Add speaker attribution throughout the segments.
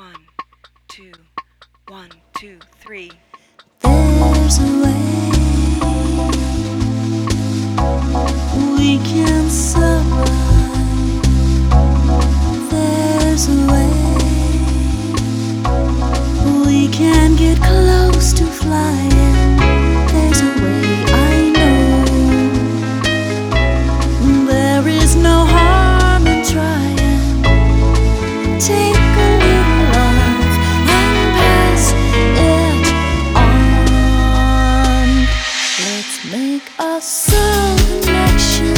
Speaker 1: One, two, one, two, three.
Speaker 2: There's a way we can survive. There's a way we can get close to flying. There's a way I know. There is no harm in trying. Take a little love and pass it on. Let's make a soul connection,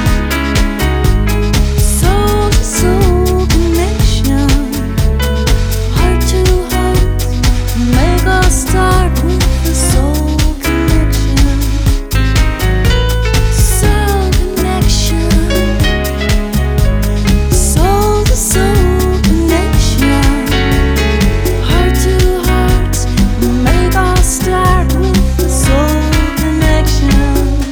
Speaker 2: soul to soul connection, heart to heart. Make us start with the soul connection, soul connection, soul to soul connection, heart to heart. Make us start with the soul connection.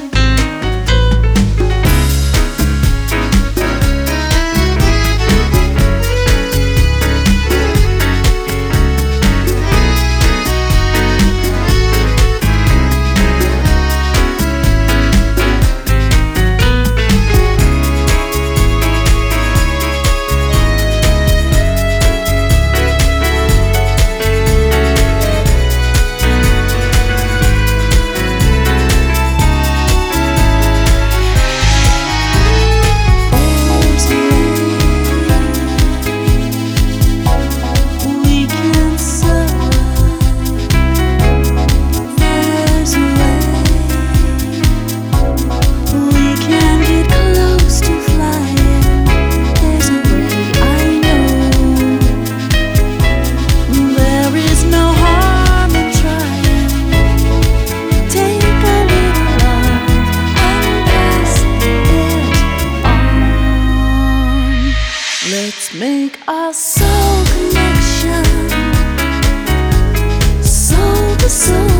Speaker 2: Let's make a soul connection, soul to soul.